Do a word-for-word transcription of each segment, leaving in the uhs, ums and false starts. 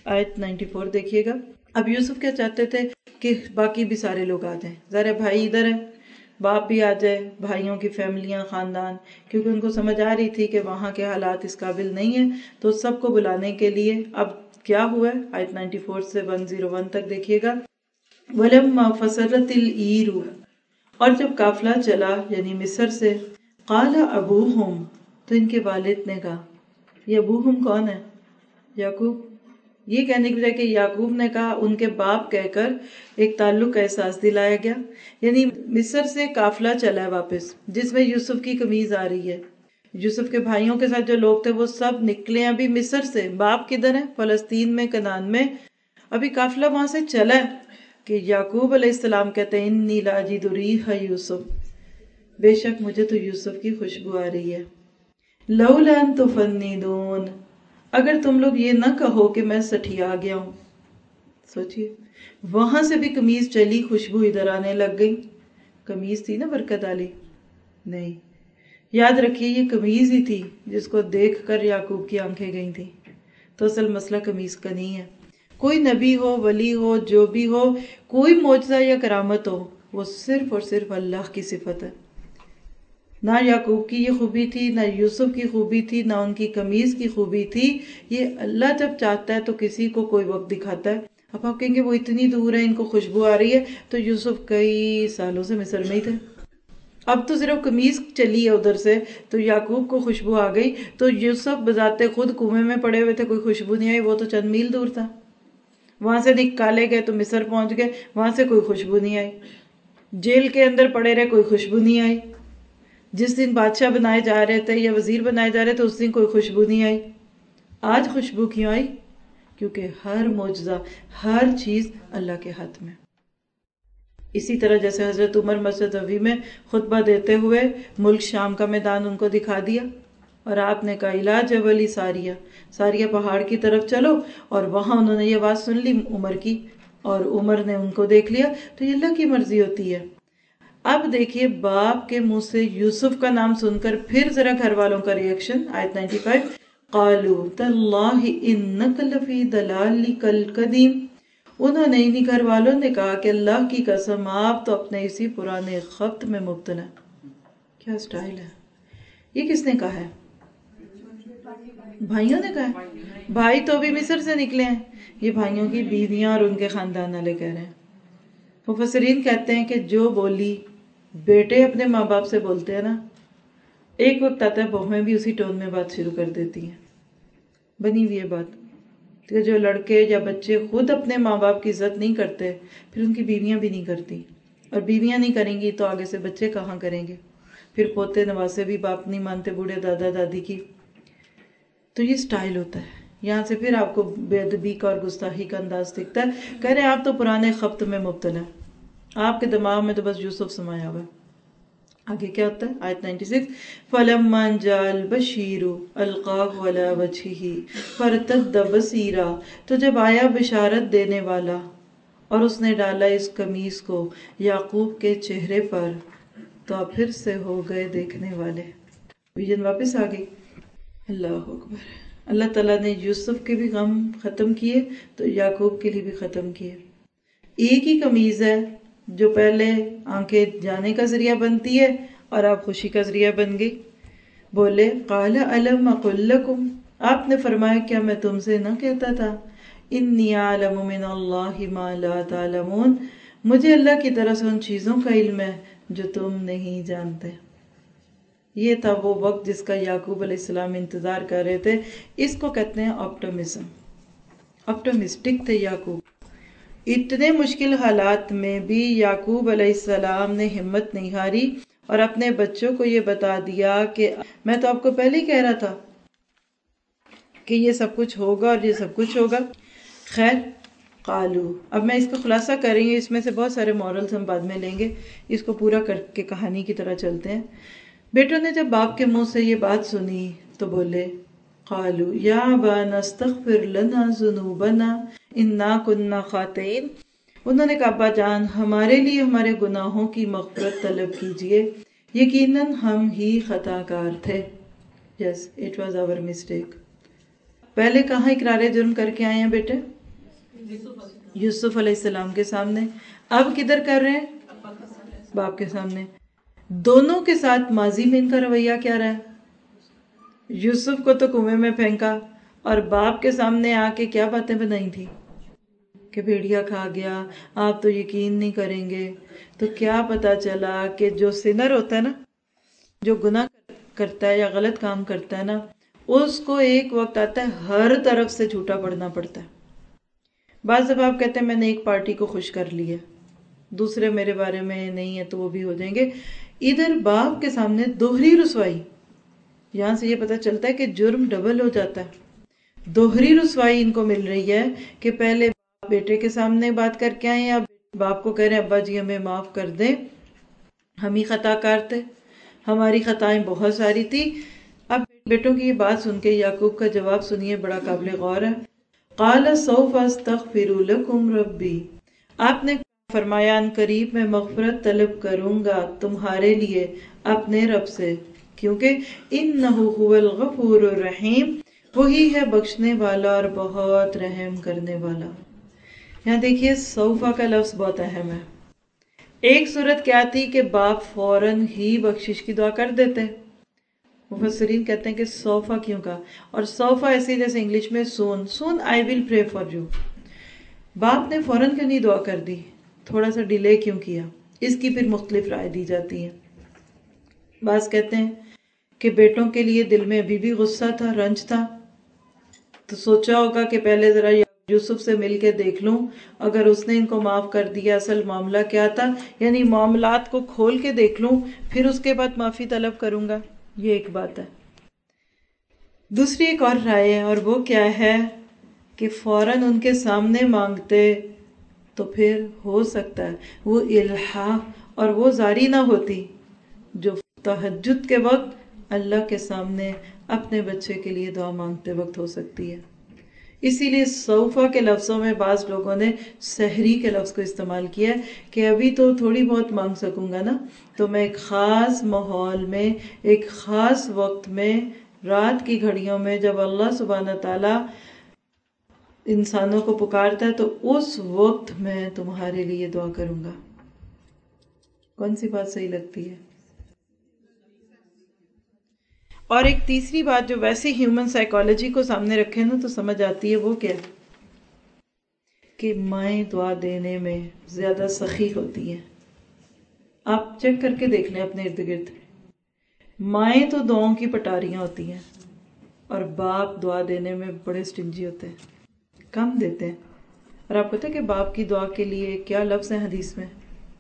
آیت ninety four دیکھیے گا. اب یوسف کیا چاہتے تھے کہ باقی بھی سارے لوگ آ جائیں، ذرا بھائی ادھر ہیں، باپ بھی آ جائے، بھائیوں کی فیملیاں، خاندان، کیونکہ ان کو سمجھ آ رہی تھی کہ وہاں کے حالات اس قابل نہیں ہیں، تو سب کو بلانے کے لیے اب کیا ہوا ہے. آیت نائنٹی فور سے ون زیرو ون تک دیکھیے گا. وَلَمَّا فَصَلَتِ الْعِيرُ، اور جب قافلہ چلا یعنی مصر سے، قَالَ أَبُوهُمْ، تو ان کے والد نے کہا. یہ ابوہم کون ہے؟ یعقوب. یہ کہنے کی بجائے کہ یعقوب نے کہا، ان کے باپ کہہ کر ایک تعلق کا احساس دلایا گیا. یعنی مصر سے قافلہ چلا ہے واپس، جس میں یوسف کی قمیض آ رہی ہے. یوسف کے بھائیوں کے ساتھ جو لوگ تھے وہ سب نکلے ابھی مصر سے. باپ کدھر ہے؟ فلسطین میں، کنعان میں. ابھی قافلہ وہاں سے چلا ہے کہ یعقوب علیہ السلام کہتے ہیں انی لاجد ریح یوسف، بے شک مجھے تو یوسف کی خوشبو آ رہی ہے. لولا ان تفندون، اگر تم لوگ یہ نہ کہو کہ میں سٹھیا گیا ہوں. سوچئے وہاں سے بھی قمیض چلی، خوشبو ادھر آنے لگ گئی. قمیض تھی نا برکت والی؟ نہیں، یاد رکھیے یہ قمیض ہی تھی جس کو دیکھ کر یعقوب کی آنکھیں گئی تھی. تو اصل مسئلہ قمیض کا نہیں ہے. کوئی نبی ہو، ولی ہو، جو بھی ہو، کوئی معجزہ یا کرامت ہو، وہ صرف اور صرف اللہ کی صفت ہے. نہ یعقوب کی یہ خوبی تھی، نہ یوسف کی خوبی تھی، نہ ان کی قمیض کی خوبی تھی. یہ اللہ جب چاہتا ہے تو کسی کو کوئی وقت دکھاتا ہے. اب آپ کہیں گے وہ اتنی دور ہے، ان کو خوشبو آ رہی ہے، تو یوسف کئی سالوں سے مصر میں ہی تھے. اب تو صرف قمیض چلی ہے ادھر سے تو یعقوب کو خوشبو آ گئی، تو یوسف بذات خود کنویں میں پڑے ہوئے تھے، کوئی خوشبو نہیں آئی. وہ تو چند میل دور تھا. وہاں سے نکالے گئے تو مصر پہنچ گئے، وہاں سے کوئی خوشبو نہیں آئی. جیل کے اندر پڑے رہے، کوئی خوشبو نہیں آئی. جس دن بادشاہ بنائے جا رہے تھے یا وزیر بنائے جا رہے تھے اس دن کوئی خوشبو نہیں آئی. آج خوشبو کیوں آئی؟ کیونکہ ہر معجزہ، ہر چیز اللہ کے ہاتھ میں. اسی طرح جیسے حضرت عمر مسجد نبوی میں خطبہ دیتے ہوئے ملک شام کا میدان ان کو دکھا دیا، اور آپ نے کہا الا جبل ساریہ، ساریہ پہاڑ کی طرف چلو، اور وہاں انہوں نے یہ بات سن لی عمر کی، اور عمر نے ان کو دیکھ لیا. تو یہ اللہ کی مرضی ہوتی ہے. اب دیکھیے باپ کے منہ سے یوسف کا نام سن کر پھر ذرا گھر والوں کا ریئیکشن. آیت نائنٹی فائیو، قالوا تاللہ انک لفی ضلالک القدیم، انہوں نے انہی گھر والوں نے کہا کہ اللہ کی قسم آپ تو اپنے اسی پرانے خبط میں مبتلا. کیا سٹائل ہے! یہ کس نے کہا ہے؟ بھائیوں نے کہا ہے. بھائی تو بھی مصر سے نکلے ہیں، یہ بھائیوں کی بیویاں اور ان کے خاندان والے کہہ رہے ہیں. مفسرین کہتے ہیں کہ جو بولی بیٹے اپنے ماں باپ سے بولتے ہیں نا، ایک وقت آتا ہے بہویں بھی اسی ٹون میں بات شروع کر دیتی ہیں. بنی ہوئی ہے بات کہ جو لڑکے یا بچے خود اپنے ماں باپ کی عزت نہیں کرتے، پھر ان کی بیویاں بھی نہیں کرتی، اور بیویاں نہیں کریں گی تو آگے سے بچے کہاں کریں گے؟ پھر پوتے نواسے بھی باپ نہیں مانتے، بوڑھے دادا دادی کی. تو یہ سٹائل ہوتا ہے. یہاں سے پھر آپ کو بے ادبی کا اور گستاخی کا انداز دکھتا ہے. کہہ رہے ہیں آپ تو پرانے خبط میں مبتلا، آپ کے دماغ میں تو بس یوسف سمایا ہوا ہے. آگے کیا ہوتا ہے؟ آیت نائنٹی سکس، فَلَمَّا جَاءَ الْبَشِيرُ أَلْقَاهُ عَلَى وَجْهِهِ فَارْتَدَّ بَصِيرًا، تو جب آیا بشارت دینے والا اور اس نے ڈالا اس قمیص کو یعقوب کے چہرے پر، تو آپ پھر سے ہو گئے دیکھنے والے. ویژن واپس آ گئی. اللہ اکبر. اللہ تعالیٰ نے یوسف کے بھی غم ختم کیے تو یعقوب کے لیے بھی ختم کیے. ایک ہی قمیض ہے جو پہلے آنکھیں جانے کا ذریعہ بنتی ہے اور آپ خوشی کا ذریعہ بن گئی. بولے قال الم اقل لکم، آپ نے فرمایا کیا میں تم سے نہ کہتا تھا، انی اعلم من اللہ ما لا تعلمون، مجھے اللہ کی طرف سے ان چیزوں کا علم ہے جو تم نہیں جانتے. یہ تھا وہ وقت جس کا یعقوب علیہ السلام انتظار کر رہے تھے. اس کو کہتے ہیں آپٹمزم. آپٹمسٹک تھے یعقوب. اتنے مشکل حالات میں بھی یعقوب علیہ السلام نے ہمت نہیں ہاری اور اپنے بچوں کو یہ بتا دیا کہ میں تو آپ کو پہلے ہی کہہ رہا تھا کہ یہ سب کچھ ہوگا اور یہ سب کچھ ہوگا. خیر قالو، اب میں اس کا خلاصہ کر رہی ہوں، اس میں سے بہت سارے مورلز ہم بعد میں لیں گے، اس کو پورا کر کے کہانی کی طرح چلتے ہیں. بیٹوں نے جب باپ کے منہ سے یہ بات سنی تو بولے قالو یا ابانا استغفر لنا ذنوبنا انا کنا خاطئین، انہوں نے کہا ابا جان ہمارے لیے ہمارے گناہوں کی مغفرت طلب کیجئے، یقیناً ہم ہی خطا کار تھے. Yes it was our mistake. پہلے کہاں اقرار جرم کر کے آئے ہیں بیٹے؟ یوسف علیہ السلام کے سامنے، اب کدھر کر رہے ہیں؟ باپ کے سامنے۔ دونوں کے ساتھ ماضی میں ان کا رویہ کیا رہا ہے؟ یوسف کو تو کنویں میں پھینکا، اور باپ کے سامنے آ کے کیا باتیں بنائی تھی کہ بھیڑیا کھا گیا، آپ تو یقین نہیں کریں گے۔ تو کیا پتا چلا کہ جو سنر ہوتا ہے نا، جو گناہ کرتا ہے یا غلط کام کرتا ہے نا، اس کو ایک وقت آتا ہے ہر طرف سے جھوٹا پڑنا پڑتا ہے۔ بعض جب آپ کہتے ہیں میں نے ایک پارٹی کو خوش کر لیا، دوسرے میرے بارے میں نہیں ہے تو وہ بھی ہو جائیں گے۔ ادھر باپ کے سامنے دوہری رسوائی، یہاں سے یہ پتا چلتا ہے کہ جرم ڈبل ہو جاتا ہے۔ دوہری رسوائی ان کو مل رہی ہے کہ پہلے بیٹے کے سامنے بات کر کے آئے ہیں، اب باپ کو کہہ رہے ہیں ابا جی ہمیں معاف کر دیں، ہم ہی خطا کار تھے، ہماری خطائیں بہت ساری تھی۔ اب بیٹوں کی یہ بات سن کے یعقوب کا جواب سنیے، بڑا قابل غور ہے۔ قال سوف استغفر لکم ربی، آپ نے فرمایا ان قریب میں مغفرت طلب کروں گا تمہارے لیے اپنے رب سے، کیونکہ انہ هو الغفور الرحیم، وہی ہے بخشنے والا اور بہت رحم کرنے والا۔ یہاں دیکھیے سوفا کا لفظ بہت اہم ہے۔ ایک صورت کیا تھی کہ باپ فوراً ہی بخشش کی دعا کر دیتے، مفسرین کہتے ہیں کہ سوفا کیوں کہا، اور سوفا ایسے جیسے انگلش میں سون، سون آئی ول پرے فار یو۔ باپ نے فوراً کیوں نہیں دعا کر دی، تھوڑا سا ڈیلے کیوں کیا؟ اس کی پھر مختلف رائے دی جاتی ہے۔ بعض کہتے ہیں کہ بیٹوں کے لیے دل میں ابھی بھی غصہ تھا، رنج تھا، تو سوچا ہوگا کہ پہلے ذرا یوسف سے مل کے دیکھ لوں، اگر اس نے ان کو معاف کر دیا اصل معاملہ کیا تھا، یعنی معاملات کو کھول کے دیکھ لوں، پھر اس کے بعد معافی طلب کروں گا۔ یہ ایک بات ہے۔ دوسری ایک اور رائے ہے، اور وہ کیا ہے کہ فوراً ان کے سامنے مانگتے تو پھر ہو سکتا ہے وہ الحاح اور وہ زاری نہ ہوتی جو تہجد کے وقت اللہ کے سامنے اپنے بچے کے لیے دعا مانگتے وقت ہو سکتی ہے۔ اسی لیے سوفا کے لفظوں میں بعض لوگوں نے سحری کے لفظ کو استعمال کیا ہے کہ ابھی تو تھوڑی بہت مانگ سکوں گا نا، تو میں ایک خاص ماحول میں، ایک خاص وقت میں، رات کی گھڑیوں میں جب اللہ سبحانہ تعالیٰ انسانوں کو پکارتا ہے تو اس وقت میں تمہارے لیے دعا کروں گا۔ کون سی بات صحیح لگتی ہے؟ اور ایک تیسری بات جو ویسے ہیومن سائیکالوجی کو سامنے رکھے نا تو سمجھ آتی ہے، وہ کیا کہ مائیں دعا دینے میں زیادہ سخی ہوتی ہیں۔ آپ چیک کر کے دیکھ لیں اپنے ارد گرد، مائیں تو دعاؤں کی پٹاریاں ہوتی ہیں، اور باپ دعا دینے میں بڑے سٹنجی ہوتے ہیں، کم دیتے ہیں۔ اور آپ پتہ ہے کہ باپ کی دعا کے لیے کیا لفظ ہیں حدیث میں؟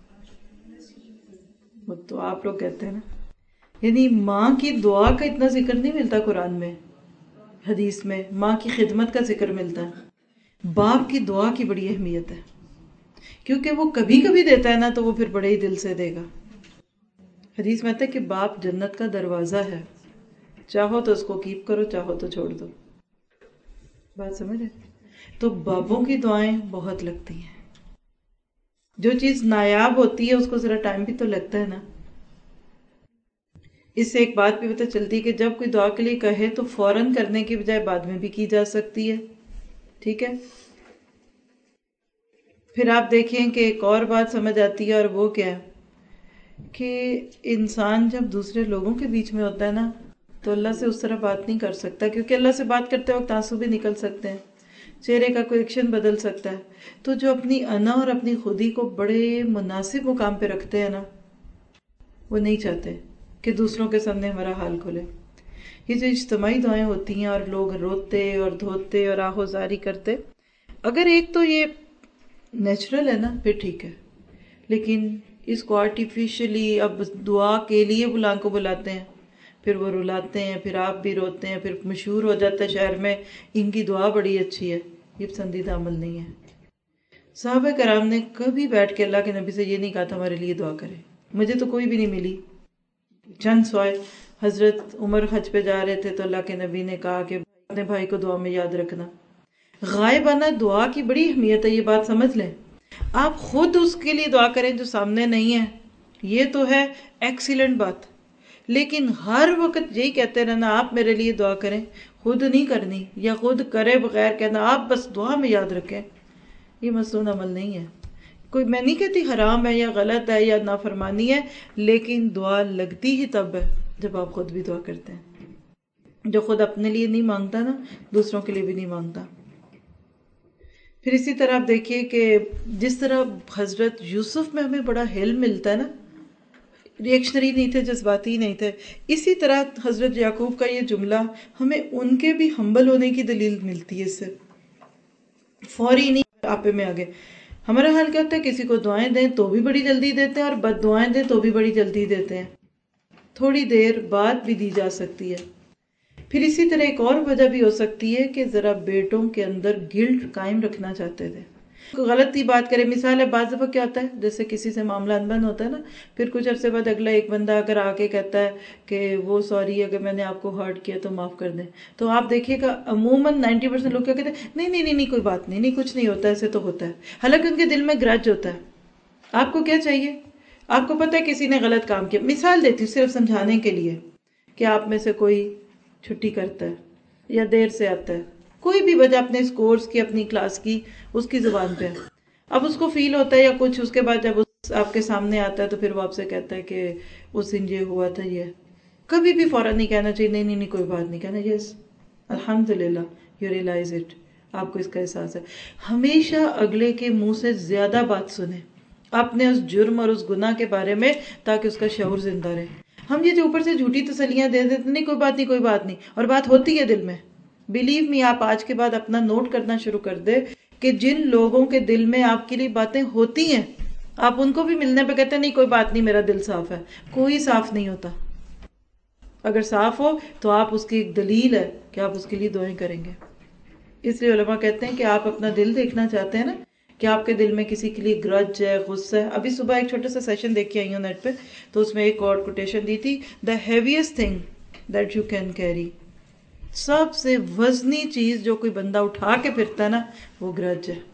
وہ تو آپ لوگ کہتے ہیں نا، یعنی ماں کی دعا کا اتنا ذکر نہیں ملتا قرآن میں، حدیث میں ماں کی خدمت کا ذکر ملتا ہے۔ باپ کی دعا کی بڑی اہمیت ہے، کیونکہ وہ کبھی کبھی دیتا ہے نا تو وہ پھر بڑے ہی دل سے دے گا۔ حدیث میں آتا ہے کہ باپ جنت کا دروازہ ہے، چاہو تو اس کو کیپ کرو، چاہو تو چھوڑ دو۔ بات سمجھ ہے؟ تو باپوں کی دعائیں بہت لگتی ہیں۔ جو چیز نایاب ہوتی ہے اس کو ذرا ٹائم بھی تو لگتا ہے نا۔ اس سے ایک بات بھی پتہ چلتی ہے کہ جب کوئی دعا کے لیے کہے تو فوراً کرنے کی بجائے بعد میں بھی کی جا سکتی ہے، ٹھیک ہے؟ پھر آپ دیکھیں کہ ایک اور بات سمجھ آتی ہے، اور وہ کیا ہے کہ انسان جب دوسرے لوگوں کے بیچ میں ہوتا ہے نا تو اللہ سے اس طرح بات نہیں کر سکتا، کیونکہ اللہ سے بات کرتے وقت آنسو بھی نکل سکتے ہیں، چہرے کا کوئی ایکشن بدل سکتا ہے۔ تو جو اپنی انا اور اپنی خودی کو بڑے مناسب مقام پہ رکھتے ہیں نا، وہ نہیں چاہتے کہ دوسروں کے سامنے ہمارا حال کھلے۔ یہ جو اجتماعی دعائیں ہوتی ہیں اور لوگ روتے اور دھوتے اور آہوزاری کرتے، اگر ایک تو یہ نیچرل ہے نا پھر ٹھیک ہے، لیکن اس کو آرٹیفیشلی اب دعا کے لیے بلا کو بلاتے ہیں، پھر وہ رلاتے ہیں، پھر آپ بھی روتے ہیں، پھر مشہور ہو جاتا ہے شہر میں ان کی دعا بڑی اچھی ہے، یہ پسندیدہ عمل نہیں ہے۔ صحابہ کرام نے کبھی بیٹھ کے اللہ کے نبی سے یہ نہیں کہا تھا ہمارے لیے دعا کرے، مجھے تو کوئی بھی نہیں ملی۔ چند سوائے حضرت عمر حج پہ جا رہے تھے تو اللہ کے نبی نے کہا کہ اپنے بھائی کو دعا میں یاد رکھنا۔ غائبانہ دعا کی بڑی اہمیت ہے، یہ بات سمجھ لیں۔ آپ خود اس کے لیے دعا کریں جو سامنے نہیں ہے، یہ تو ہے ایکسیلنٹ بات، لیکن ہر وقت یہی کہتے رہنا آپ میرے لیے دعا کریں، خود نہیں کرنی، یا خود کرے بغیر کہنا آپ بس دعا میں یاد رکھیں، یہ مسنون عمل نہیں ہے. کوئی میں نہیں کہتی حرام ہے یا غلط ہے یا نافرمانی ہے، لیکن دعا لگتی ہی تب ہے جب آپ خود بھی دعا کرتے ہیں. جو خود اپنے لیے نہیں مانگتا نا، دوسروں کے لیے بھی نہیں مانگتا. پھر اسی طرح آپ دیکھیے کہ جس طرح حضرت یوسف میں ہمیں بڑا حلم ملتا ہے نا، ریئیکشنری نہیں تھے، جذباتی نہیں تھے، اسی طرح حضرت یعقوب کا یہ جملہ ہمیں ان کے بھی ہمبل ہونے کی دلیل ملتی ہے. اس سے فوری نہیں آپے میں آگے. ہمارا حال کیا ہوتا ہے، کسی کو دعائیں دیں تو بھی بڑی جلدی دیتے ہیں، اور بد دعائیں دیں تو بھی بڑی جلدی دیتے ہیں. تھوڑی دیر بعد بھی دی جا سکتی ہے. پھر اسی طرح ایک اور وجہ بھی ہو سکتی ہے کہ ذرا بیٹوں کے اندر گلٹ قائم رکھنا چاہتے تھے. غلط ہی بات کرے، مثال ہے بعض دفعہ کیا ہوتا ہے، جیسے کسی سے معاملہ انبن ہوتا ہے نا، پھر کچھ عرصے بعد اگلا ایک بندہ اگر آ کے کہتا ہے کہ وہ سوری اگر میں نے آپ کو ہرٹ کیا تو معاف کر دیں، تو آپ دیکھیے گا عموماً نائنٹی پرسینٹ لوگ کیا کہتے ہیں، نہیں نہیں نہیں نہیں کوئی بات نہیں، نہیں کچھ نہیں ہوتا، ایسے تو ہوتا ہے. حالانکہ ان کے دل میں گرج ہوتا ہے. آپ کو کیا چاہیے، آپ کو پتہ ہے کسی نے غلط کام کیا، مثال دیتی ہوں صرف سمجھانے کے لیے، کہ آپ میں سے کوئی چھٹی کرتا ہے یا دیر سے آتا ہے، کوئی بھی وجہ اپنے اس کورس کی، اپنی کلاس کی، اس کی زبان پہ. اب اس کو فیل ہوتا ہے یا کچھ، اس کے بعد جب اس آپ کے سامنے آتا ہے تو پھر وہ آپ سے کہتا ہے کہ اس دن یہ ہوا تھا. یہ کبھی بھی فوراً نہیں کہنا چاہیے نہیں نہیں نہیں کوئی بات نہیں، کہنا یس الحمدللہ یو ریئلائز اٹ، آپ کو اس کا احساس ہے. ہمیشہ اگلے کے منہ سے زیادہ بات سنیں اپنے اس جرم اور اس گناہ کے بارے میں، تاکہ اس کا شعور زندہ رہے. ہم یہ جو اوپر سے جھوٹی تسلیاں دے دیتے، نہیں کوئی بات نہیں کوئی بات نہیں، اور بات ہوتی ہے دل میں. بلیو می، آپ آج کے بعد اپنا نوٹ کرنا شروع کر دے کہ جن لوگوں کے دل میں آپ کے لیے باتیں ہوتی ہیں، آپ ان کو بھی ملنے پہ کہتے ہیں نہیں کوئی بات نہیں میرا دل صاف ہے. کوئی صاف نہیں ہوتا. اگر صاف ہو تو آپ اس کی ایک دلیل ہے کہ آپ اس کے لیے دعائیں کریں گے. اس لیے علماء کہتے ہیں کہ آپ اپنا دل دیکھنا چاہتے ہیں نا، کہ آپ کے دل میں کسی کے لیے گرج ہے، غصہ ہے. ابھی صبح ایک چھوٹا سا سیشن دیکھ کے آئی ہوں نیٹ پہ، تو اس میں ایک اور کوٹیشن دی تھی، the heaviest thing that you can carry, سب سے وزنی چیز جو کوئی بندہ اٹھا کے پھرتا ہے نا، وہ گرج ہے.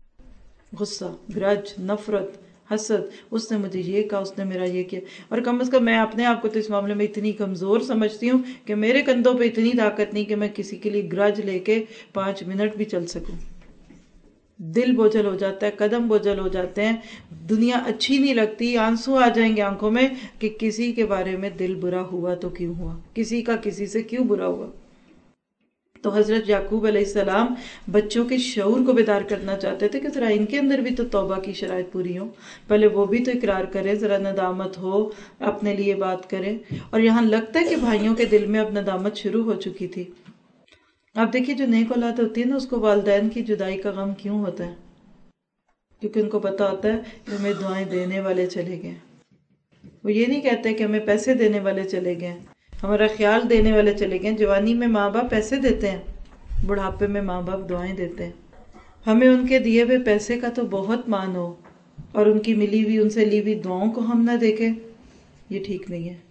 غصہ، گرج، نفرت، حسد، اس نے مجھے یہ کہا، اس نے میرا یہ کیا. اور کم از کم میں اپنے آپ کو تو اس معاملے میں اتنی کمزور سمجھتی ہوں کہ میرے کندھوں پہ اتنی طاقت نہیں کہ میں کسی کے لیے گرج لے کے پانچ منٹ بھی چل سکوں. دل بوجھل ہو جاتا ہے، قدم بوجھل ہو جاتے ہیں، دنیا اچھی نہیں لگتی، آنسو آ جائیں گے آنکھوں میں کہ کسی کے بارے میں دل برا ہوا تو کیوں ہوا، کسی کا کسی سے کیوں برا ہوا. تو حضرت یعقوب علیہ السلام بچوں کے شعور کو بیدار کرنا چاہتے تھے کہ ذرا ان کے اندر بھی تو توبہ کی شرائط پوری ہو، پہلے وہ بھی تو اقرار کرے، ذرا ندامت ہو، اپنے لیے بات کرے. اور یہاں لگتا ہے کہ بھائیوں کے دل میں اب ندامت شروع ہو چکی تھی. آپ دیکھیے جو نیک اولاد ہوتی ہے نا، اس کو والدین کی جدائی کا غم کیوں ہوتا ہے؟ کیونکہ ان کو پتا ہوتا ہے کہ ہمیں دعائیں دینے والے چلے گئے. وہ یہ نہیں کہتے کہ ہمیں پیسے دینے والے چلے گئے، ہمارا خیال دینے والے چلے گئے. جوانی میں ماں باپ پیسے دیتے ہیں، بڑھاپے میں ماں باپ دعائیں دیتے ہیں. ہمیں ان کے دیے ہوئے پیسے کا تو بہت مان ہو، اور ان کی ملی ہوئی، ان سے لی ہوئی دعاؤں کو ہم نہ دیکھیں، یہ ٹھیک نہیں ہے.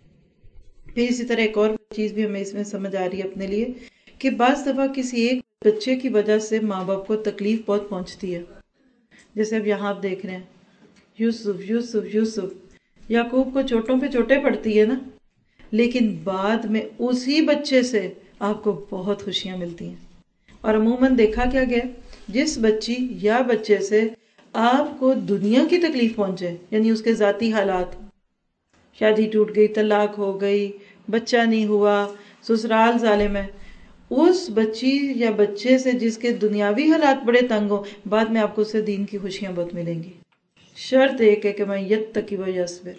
پھر اسی طرح ایک اور چیز بھی ہمیں اس میں سمجھ آ رہی ہے اپنے لیے، کہ بعض دفعہ کسی ایک بچے کی وجہ سے ماں باپ کو تکلیف بہت پہنچتی ہے. جیسے اب یہاں آپ دیکھ رہے ہیں یوسف یوسف یوسف یعقوب کو چوٹوں پہ چوٹیں پڑتی ہے نا، لیکن بعد میں اسی بچے سے آپ کو بہت خوشیاں ملتی ہیں. اور عموماً دیکھا کیا گیا، جس بچی یا بچے سے آپ کو دنیا کی تکلیف پہنچے، یعنی اس کے ذاتی حالات، شادی ٹوٹ گئی، طلاق ہو گئی، بچہ نہیں ہوا، سسرال ظالم ہے، اس بچی یا بچے سے جس کے دنیاوی حالات بڑے تنگ ہو، بعد میں آپ کو اس سے دین کی خوشیاں بہت ملیں گی. شرط ایک ہے کہ میں یتقی و یصبر،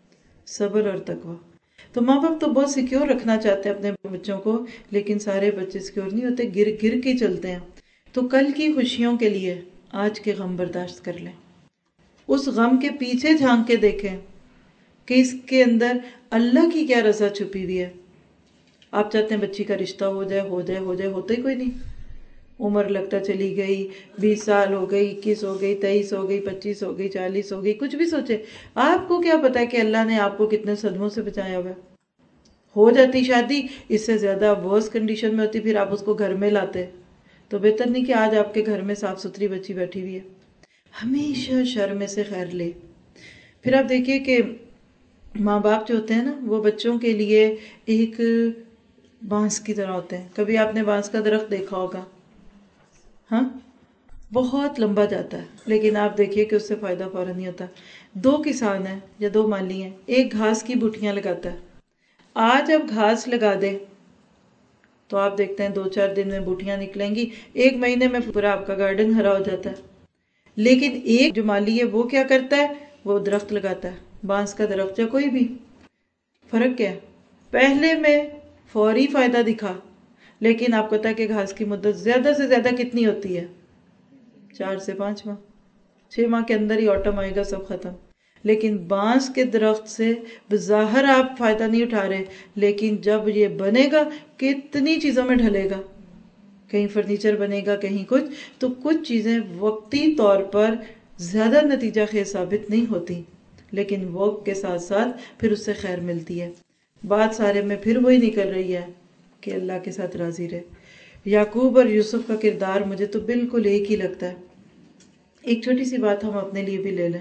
صبر اور تقوی. تو ماں باپ تو بہت سیکیور رکھنا چاہتے ہیں اپنے بچوں کو، لیکن سارے بچے سیکیور نہیں ہوتے، گر گر کے چلتے ہیں. تو کل کی خوشیوں کے لیے آج کے غم برداشت کر لیں. اس غم کے پیچھے جھانک کے دیکھیں کہ اس کے اندر اللہ کی کیا رضا چھپی ہوئی ہے. آپ چاہتے ہیں بچی کا رشتہ ہو جائے ہو جائے ہو جائے، ہوتا ہی کوئی نہیں. عمر لگتا چلی گئی، بیس سال ہو گئی، اکیس ہو گئی، تیئیس ہو گئی، پچیس ہو گئی، چالیس ہو گئی، کچھ بھی سوچے. آپ کو کیا پتا ہے کہ اللہ نے آپ کو کتنے صدموں سے بچایا ہوا ہے. ہو جاتی شادی، اس سے زیادہ ورس کنڈیشن میں ہوتی، پھر آپ اس کو گھر میں لاتے. تو بہتر نہیں کہ آج آپ کے گھر میں صاف ستھری بچی بیٹھی ہوئی ہے. ہمیشہ شر میں سے خیر لے. پھر آپ دیکھیے کہ ماں باپ جو ہوتے ہیں نا، وہ بچوں کے لیے ایک بانس کی طرح ہوتے ہیں. کبھی آپ نے بانس کا درخت دیکھا ہوگا؟ ہاں، بہت لمبا جاتا ہے، لیکن آپ دیکھیے کہ اس سے فائدہ فوراً نہیں ہوتا۔ دو کسان ہیں یا دو مالی ہیں، ایک گھاس کی بوٹیاں لگاتا ہے، آج اب گھاس لگا دے تو آپ دیکھتے ہیں دو چار دن میں بوٹیاں نکلیں گی، ایک مہینے میں پورا آپ کا گارڈن ہرا ہو جاتا ہے۔ لیکن ایک جو مالی ہے وہ کیا کرتا ہے، وہ درخت لگاتا ہے، بانس کا درخت یا کوئی بھی۔ فرق کیا ہے؟ پہلے میں فوری فائدہ دکھا، لیکن آپ کو پتا ہے کہ گھاس کی مدت زیادہ سے زیادہ کتنی ہوتی ہے؟ چار سے پانچ ماہ، چھ ماہ کے اندر ہی آٹم آئے گا، سب ختم۔ لیکن بانس کے درخت سے بظاہر آپ فائدہ نہیں اٹھا رہے، لیکن جب یہ بنے گا کتنی چیزوں میں ڈھلے گا، کہیں فرنیچر بنے گا، کہیں کچھ، تو کچھ چیزیں وقتی طور پر زیادہ نتیجہ خیز ثابت نہیں ہوتی، لیکن وقت کے ساتھ ساتھ پھر اس سے خیر ملتی ہے۔ بات سارے میں پھر وہی نکل رہی ہے کہ اللہ کے ساتھ راضی رہے۔ یعقوب اور یوسف کا کردار مجھے تو بالکل ایک ہی لگتا ہے۔ ایک چھوٹی سی بات ہم اپنے لیے بھی لے لیں،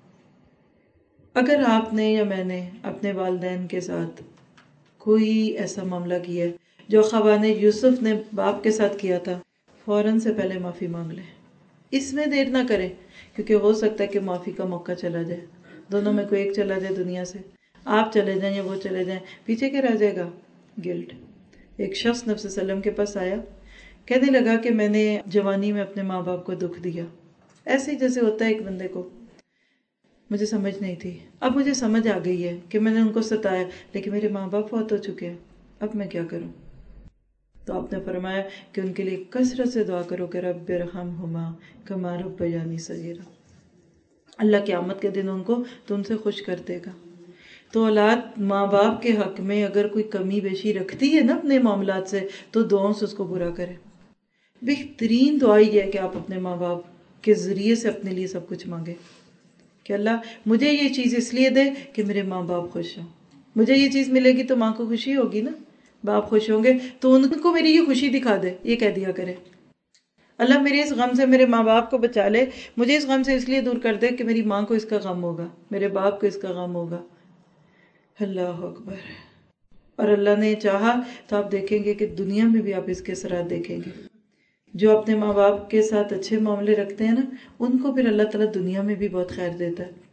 اگر آپ نے یا میں نے اپنے والدین کے ساتھ کوئی ایسا معاملہ کیا ہے جو خوان یوسف نے باپ کے ساتھ کیا تھا، فوراً سے پہلے معافی مانگ لیں، اس میں دیر نہ کریں، کیونکہ ہو سکتا ہے کہ معافی کا موقع چلا جائے، دونوں میں کوئی ایک چلا جائے دنیا سے، آپ چلے جائیں یا وہ چلے جائیں، پیچھے کیا رہ جائے گا؟ گلٹ۔ ایک شخص نبی صلی اللہ علیہ وسلم کے پاس آیا، کہنے لگا کہ میں نے جوانی میں اپنے ماں باپ کو دکھ دیا، ایسے ہی جیسے ہوتا ہے ایک بندے کو، مجھے سمجھ نہیں تھی، اب مجھے سمجھ آ گئی ہے کہ میں نے ان کو ستایا، لیکن میرے ماں باپ فوت ہو چکے ہیں، اب میں کیا کروں؟ تو آپ نے فرمایا کہ ان کے لیے کثرت سے دعا کرو کہ رب ارحمہما کما ربیانی صغیرا، اللہ قیامت کے دن ان کو تم سے خوش کر دے گا۔ تو اولاد ماں باپ کے حق میں اگر کوئی کمی بیشی رکھتی ہے نا اپنے معاملات سے، تو دعاؤں سے اس کو برا کرے۔ بہترین دعا یہ ہے کہ آپ اپنے ماں باپ کے ذریعے سے اپنے لیے سب کچھ مانگے کہ اللہ مجھے یہ چیز اس لیے دے کہ میرے ماں باپ خوش ہوں، مجھے یہ چیز ملے گی تو ماں کو خوشی ہوگی نا، باپ خوش ہوں گے تو ان کو میری یہ خوشی دکھا دے، یہ کہہ دیا کرے اللہ میرے اس غم سے میرے ماں باپ کو بچا لے، مجھے اس غم سے اس لیے دور کر دے کہ میری ماں کو اس کا غم ہوگا، میرے باپ کو اس کا غم ہوگا۔ اللہ اکبر۔ اور اللہ نے چاہا تو آپ دیکھیں گے کہ دنیا میں بھی آپ اس کے اثرات دیکھیں گے، جو اپنے ماں باپ کے ساتھ اچھے معاملے رکھتے ہیں نا، ان کو پھر اللہ تعالیٰ دنیا میں بھی بہت خیر دیتا ہے۔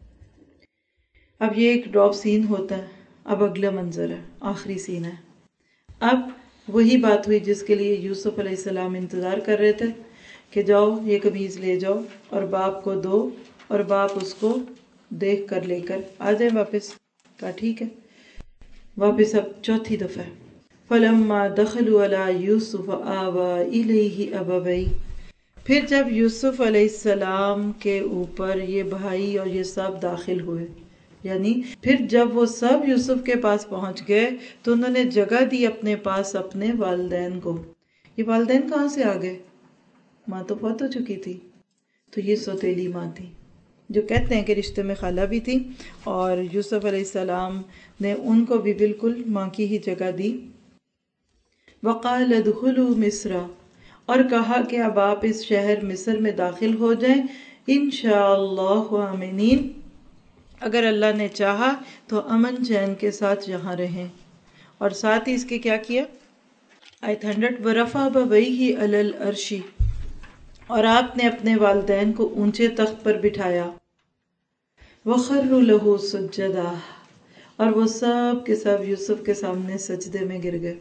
اب یہ ایک ڈراپ سین ہوتا ہے، اب اگلا منظر ہے، آخری سین ہے۔ اب وہی بات ہوئی جس کے لیے یوسف علیہ السلام انتظار کر رہے تھے کہ جاؤ یہ قمیض لے جاؤ اور باپ کو دو، اور باپ اس کو دیکھ کر لے کر آ جائے واپس۔ کہا ٹھیک ہے، واپس اب چوتھی دفعہ۔ فَلَمَّا دَخَلُوا عَلَىٰ يُوسُفَ آوَىٰ إِلَيْهِ أَبَوَيْهِ، پھر جب یوسف علیہ السلام کے اوپر یہ بھائی اور یہ سب داخل ہوئے، یعنی پھر جب وہ سب یوسف کے پاس پہنچ گئے تو انہوں نے جگہ دی اپنے پاس اپنے والدین کو۔ یہ والدین کہاں سے آ گئے؟ ماں تو فوت ہو چکی تھی، تو یہ سوتیلی ماں تھی، جو کہتے ہیں کہ رشتے میں خالہ بھی تھی، اور یوسف علیہ السلام نے ان کو بھی بالکل ماں کی ہی جگہ دی۔ وَقَالَ ادْخُلُوا مِصْرَ، اور کہا کہ اب آپ اس شہر مصر میں داخل ہو جائیں، انشاءاللہ آمنین، اگر اللہ نے چاہا تو امن چین کے ساتھ یہاں رہیں۔ اور ساتھ ہی اس کے کیا کیا؟ آیت ہنڈریڈ، وَرَفَعَ أَبَوَيْهِ عَلَى الْعَرْشِ، اور آپ نے اپنے والدین کو اونچے تخت پر بٹھایا، وَخَرُّوا لَهُ سُجَّدًا، اور وہ سب کے سب یوسف کے سامنے سجدے میں گر گئے۔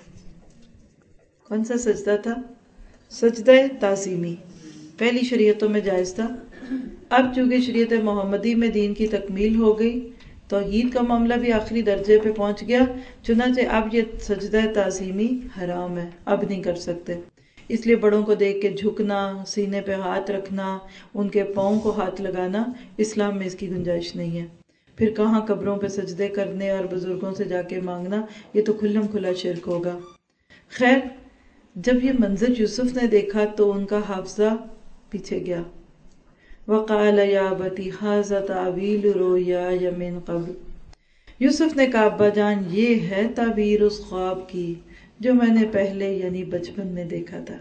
کون سا سجدہ تھا؟ سجدہ تعظیمی، پہلی شریعتوں میں جائز تھا، اب چونکہ شریعت محمدی میں دین کی تکمیل ہو گئی، توحید کا معاملہ بھی آخری درجے پہ پہنچ گیا، چنانچہ اب یہ سجدہ تعظیمی حرام ہے، اب نہیں کر سکتے۔ اس لیے بڑوں کو دیکھ کے جھکنا، سینے پہ ہاتھ رکھنا، ان کے پاؤں کو ہاتھ لگانا، اسلام میں اس کی گنجائش نہیں ہے۔ پھر کہاں قبروں پہ سجدے کرنے اور بزرگوں سے جا کے مانگنا، یہ تو کھلم کھلا شرک ہوگا۔ خیر، جب یہ منظر یوسف نے دیکھا تو ان کا حافظہ پیچھے گیا۔ وَقَالَ يَا أَبَتِ هَٰذَا تَأْوِيلُ رُؤْيَايَ مِن قَبْلُ، یوسف نے کہا ابا جان یہ ہے تعبیر اس خواب کی جو میں نے پہلے یعنی بچپن میں دیکھا تھا۔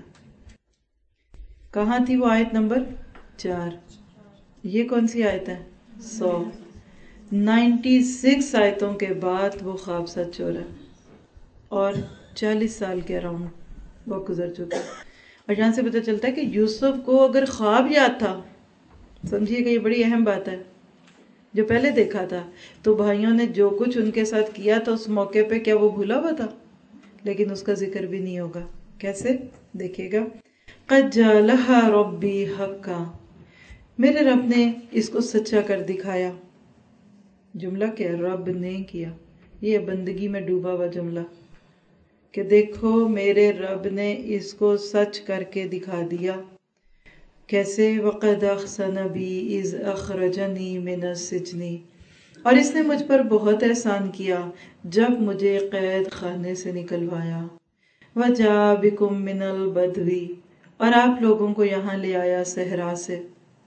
کہاں تھی وہ آیت نمبر چار؟ یہ کون سی آیت ہے؟ سو نائنٹی سکس آیتوں کے بعد وہ خواب سچ ہو رہا ہے، اور چالیس سال کے اراؤنڈ وہ گزر چکا، اور یہاں سے پتہ چلتا ہے کہ یوسف کو اگر خواب یاد تھا، سمجھیے کہ یہ بڑی اہم بات ہے، جو پہلے دیکھا تھا، تو بھائیوں نے جو کچھ ان کے ساتھ کیا تھا اس موقع پہ کیا وہ بھولا ہوا تھا؟ لیکن اس کا ذکر بھی نہیں ہوگا. کیسے؟ دیکھیے گا. قد جعلها ربی حقا، میرے رب نے اس کو سچا کر دکھایا. جملہ کیا؟ رب نے کیا. یہ بندگی میں ڈوبا ہوا جملہ کہ دیکھو میرے رب نے اس کو سچ کر کے دکھا دیا. کیسے؟ وَقَدْ أَحْسَنَ بِي إِذْ أَخْرَجَنِي مِنَ السِّجْنِ، اور اس نے مجھ پر بہت احسان کیا جب مجھے قید خانے سے نکلوایا. وَجَاءَ بِكُم مِّنَ الْبَدْوِ، اور آپ لوگوں کو یہاں لے آیا صحرا سے.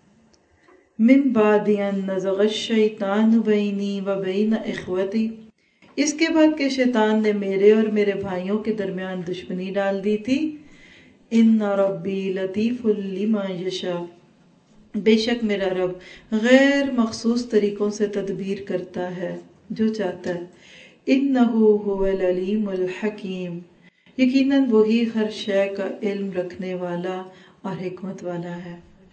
مِن بَعْدِ أَن نَزَغَ الشَّيْطَانُ بَيْنِي وَبَيْنَ إِخْوَتِي، اس کے بعد کہ شیطان نے میرے اور میرے بھائیوں کے درمیان دشمنی ڈال دی تھی. ان ربی لطیف لما یشاء، بے شک میرا رب غیر مخصوص طریقوں سے تدبیر کرتا ہے جو چاہتا ہے. انہ هو العلیم الحکیم، یقیناً وہی ہر شے کا علم رکھنے والا اور حکمت والا ہے.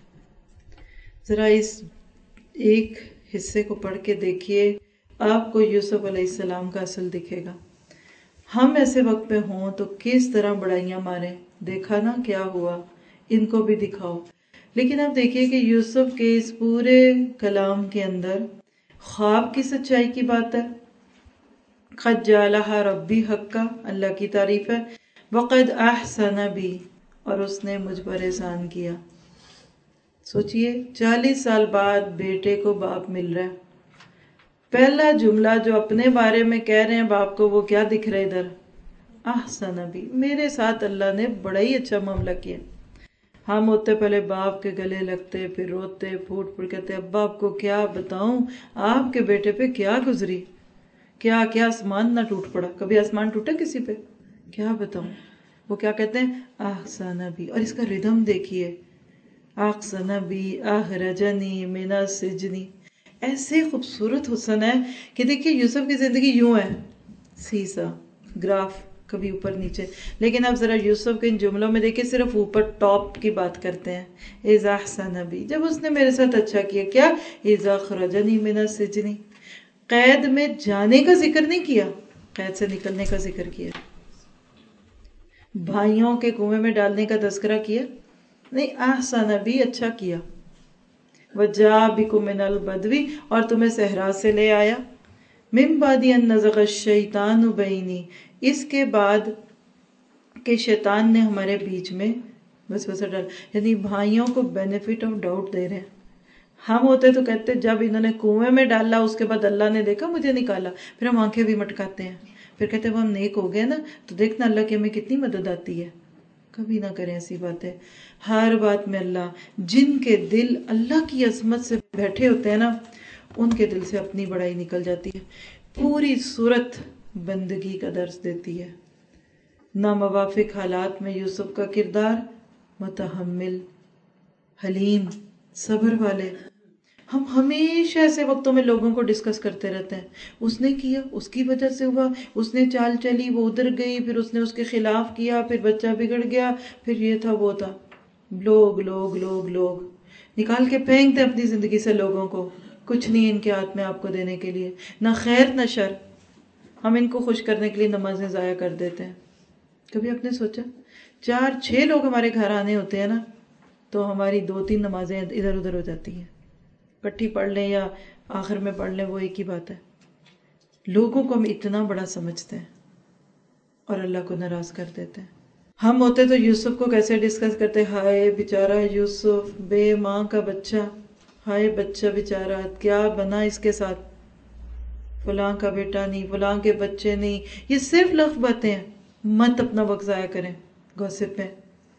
ذرا اس ایک حصے کو پڑھ کے دیکھیے، آپ کو یوسف علیہ السلام کا اصل دکھے گا. ہم ایسے وقت پہ ہوں تو کس طرح بڑائیاں ماریں. دیکھا نا کیا ہوا، ان کو بھی دکھاؤ. لیکن اب دیکھیے کہ یوسف کے اس پورے کلام کے اندر خواب کی سچائی کی بات ہے. قد جعلها ربی حقا، اللہ کی تعریف ہے. وقد احسن بی، اور اس نے مجھ پر احسان کیا. سوچئے چالیس سال بعد بیٹے کو باپ مل رہا ہے. پہلا جملہ جو اپنے بارے میں کہہ رہے ہیں باپ کو، وہ کیا دکھ رہا ہے ادھر؟ احسن بی، میرے ساتھ اللہ نے بڑا ہی اچھا معاملہ کیا. ہم ہوتے پہلے باپ کے گلے لگتے، پھر روتے پھوٹ پھوٹ کہتے ابا آپ کو کیا بتاؤں آپ کے بیٹے پہ کیا گزری، کیا کیا آسمان نہ ٹوٹ پڑا. کبھی آسمان ٹوٹا کسی پہ؟ کیا بتاؤں. وہ کیا کہتے ہیں؟ احسن بی. اور اس کا ردم دیکھیے، احسن بی اخرجنی من السجن. ایسے خوبصورت حسن ہے کہ دیکھیے یوسف کی زندگی یوں ہے، سیسا گراف، کبھی اوپر نیچے. لیکن اب ذرا یوسف کے ان جملوں میں دیکھیں صرف اوپر ٹاپ کی بات کرتے ہیں. اذ احسن بی، جب اس نے میرے ساتھ اچھا کیا. کیا؟ اذ اخرجنی من السجن، قید میں جانے کا ذکر نہیں کیا، قید سے نکلنے کا ذکر کیا. بھائیوں کے کنویں میں ڈالنے کا تذکرہ کیا نہیں. احسن بی، اچھا کیا. وجاء بکم من البدو، اور تمہیں صحرا سے لے آیا. من بعد ان نزغ الشیطان بینی، اس کے بعد کہ شیطان نے ہمارے بیچ میں وسوسہ ڈالا. یعنی بھائیوں کو بینیفٹ آف ڈاؤٹ دے رہے ہیں. ہم ہوتے تو کہتے جب انہوں نے کنویں میں ڈالا اس کے بعد اللہ نے دیکھا مجھے نکالا، پھر ہم آنکھیں بھی مٹکاتے ہیں، پھر کہتے ہیں وہ ہم نیک ہو گئے نا تو دیکھنا اللہ کی ہمیں کتنی مدد آتی ہے. کبھی نہ کریں ایسی باتیں. ہر بات میں اللہ، جن کے دل اللہ کی عظمت سے بیٹھے ہوتے ہیں نا ان کے دل سے اپنی بڑائی نکل جاتی ہے. پوری صورت بندگی کا درس دیتی ہے. ناموافق حالات میں یوسف کا کردار متحمل، حلیم، صبر والے. ہم ہمیشہ ایسے وقتوں میں لوگوں کو ڈسکس کرتے رہتے ہیں، اس نے کیا، اس کی وجہ سے ہوا، اس نے چال چلی، وہ ادھر گئی، پھر اس نے اس کے خلاف کیا، پھر بچہ بگڑ گیا، پھر یہ تھا وہ تھا. لوگ لوگ لوگ لوگ نکال کے پھینکتے اپنی زندگی سے لوگوں کو. کچھ نہیں ان کے ہاتھ میں آپ کو دینے کے لیے، نہ خیر نہ شر. ہم ان کو خوش کرنے کے لیے نمازیں ضائع کر دیتے ہیں. کبھی آپ نے سوچا چار چھ لوگ ہمارے گھر آنے ہوتے ہیں نا تو ہماری دو تین نمازیں ادھر ادھر ہو جاتی ہیں. کٹھی پڑھ لیں یا آخر میں پڑھ لیں وہ ایک ہی بات ہے. لوگوں کو ہم اتنا بڑا سمجھتے ہیں اور اللہ کو ناراض کر دیتے ہیں. ہم ہوتے تو یوسف کو کیسے ڈسکس کرتے، ہائے بیچارہ یوسف، بے ماں کا بچہ، ہائے بچہ بیچارہ کیا بنا اس کے ساتھ، فلاں کا بیٹا نہیں، فلاں کے بچے نہیں. یہ صرف لفظ باتیں ہیں. مت اپنا وقت ضائع کریں گوسپ پہ.